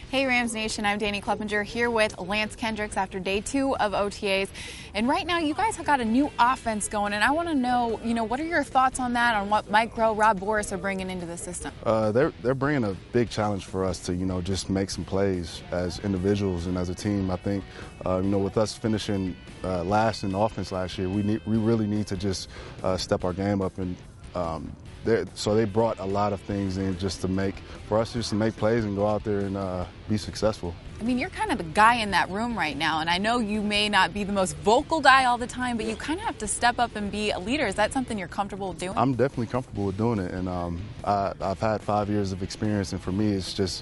Hey Rams Nation, I'm Danny Kleppinger here with Lance Kendricks after day 2 of OTAs. And right now you guys have got a new offense going, and I want to know, what are your thoughts on that, on what Mike Groh, Rob Boras are bringing into the system? They're bringing a big challenge for us to, just make some plays as individuals and as a team. I think, with us finishing last in the offense last year, we really need to just step our game up, and so they brought a lot of things in just to make plays and go out there and be successful. I mean, you're kind of the guy in that room right now, and I know you may not be the most vocal guy all the time, but you kind of have to step up and be a leader. Is that something you're comfortable with doing? I'm definitely comfortable with doing it, and I've had 5 years of experience, and for me, it's just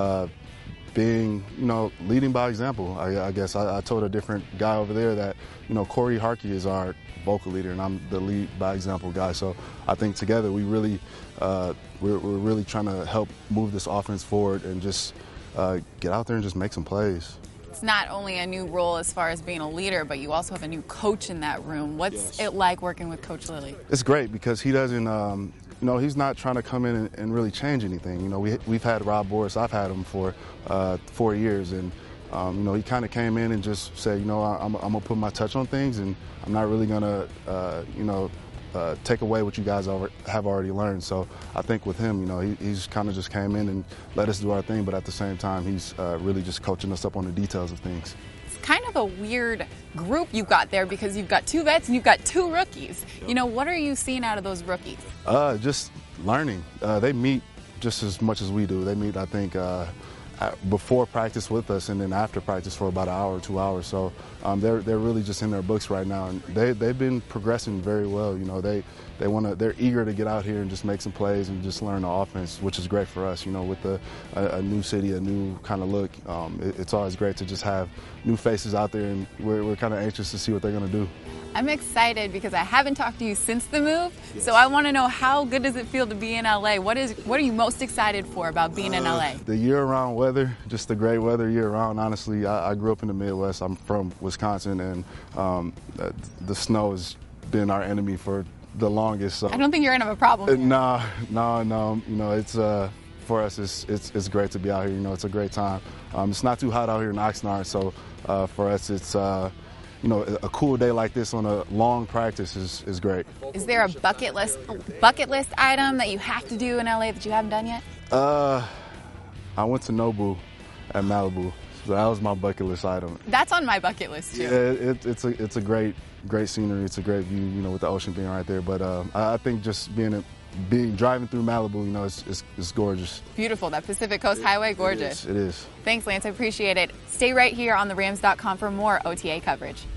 being, leading by example. I guess I told a different guy over there that, Corey Harkey is our vocal leader, and I'm the lead by example guy. So I think together we really, we're really trying to help move this offense forward and just get out there and just make some plays. It's not only a new role as far as being a leader, but you also have a new coach in that room. What's it like working with Coach Lilly? It's great because he doesn't, he's not trying to come in and really change anything. We've had Rob Boras. I've had him for 4 years, and he kind of came in and just said, I'm gonna put my touch on things, and I'm not really gonna, take away what you guys have already learned. So I think with him, he's kind of just came in and let us do our thing, but at the same time, he's really just coaching us up on the details of things. It's kind of a weird group you've got there because you've got 2 vets and you've got 2 rookies. Yep. What are you seeing out of those rookies? Just learning. They meet just as much as we do. They meet, I think, before practice with us and then after practice for about an hour or 2 hours. So they're really just in their books right now, and they've been progressing very well. They're eager to get out here and just make some plays and just learn the offense, which is great for us. With a new city, a new kind of look, it's always great to just have new faces out there, and we're kind of anxious to see what they're going to do. I'm excited because I haven't talked to you since the move, so I want to know, how good does it feel to be in LA? What are you most excited for about being in LA? The year-round weather, just the great weather year-round. Honestly, I grew up in the Midwest. I'm from Wisconsin, and the snow has been our enemy for the longest. So I don't think you're gonna have a problem. No. It's for us. It's great to be out here. It's a great time. It's not too hot out here in Oxnard, so for us, it's. A cool day like this on a long practice is great. Is there a bucket list item that you have to do in LA that you haven't done yet? I went to Nobu at Malibu. So that was my bucket list item. That's on my bucket list too. Yeah, it's a great scenery. It's a great view, with the ocean being right there. But I think just driving through Malibu, it's gorgeous. Beautiful. That Pacific Coast Highway, gorgeous. It is. Thanks, Lance. I appreciate it. Stay right here on therams.com for more OTA coverage.